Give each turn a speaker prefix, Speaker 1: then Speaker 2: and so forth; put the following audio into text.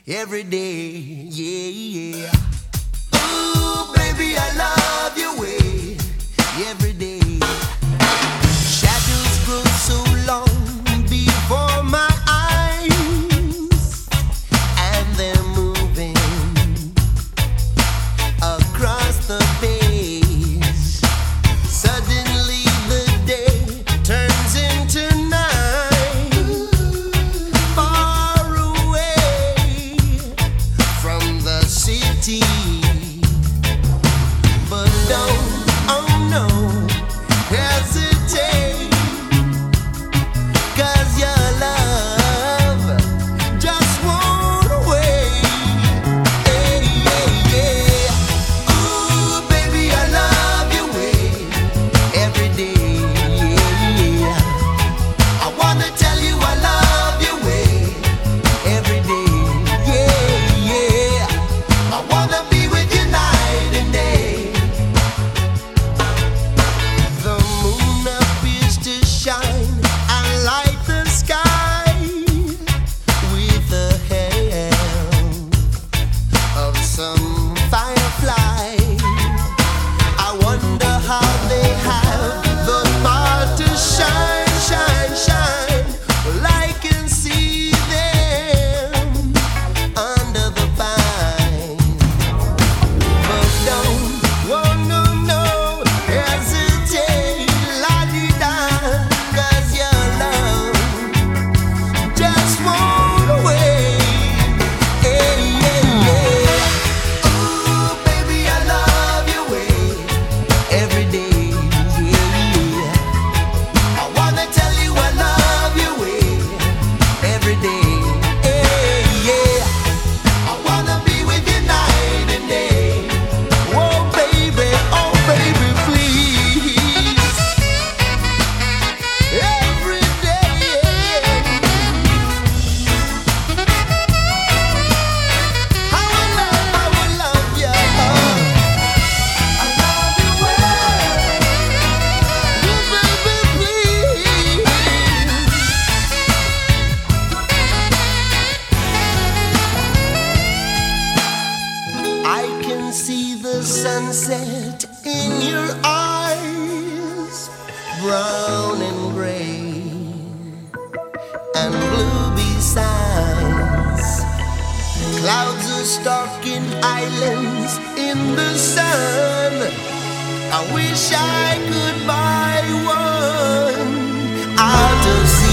Speaker 1: every day. Yeah, yeah. Ooh, baby, I love your way every day. Shadows grow so long before my eyes, and they're moving across the base. Suddenly the day turns into night, far away from the city. But don't, oh no, hesitate, 'cause your love just won't wait. Hey, yeah, yeah. Ooh, baby, I love your way every day. Yeah. I wanna tell you I love your way every day. Yeah, yeah. I wanna be with you night and day. The moon appears to shine and light the sky with the help of some firefly. I wonder how they have the power to shine, shine, shine. Well, I can see them under the pine. But don't, oh no, no, hesitate, la-di-da, 'cause your love just won't wait. Hey, yeah, yeah. Ooh, baby, I love your way every day. Yeah. I wanna tell you I love your way every day. Hey, yeah. I wanna be with you night and day. Oh baby, please. Every day. I will love you. I love you well. Oh, baby, please. I can see the sunset in your eyes, brown and gray and blue besides. Clouds are stalking islands in the sun. I wish I could buy one out of sea.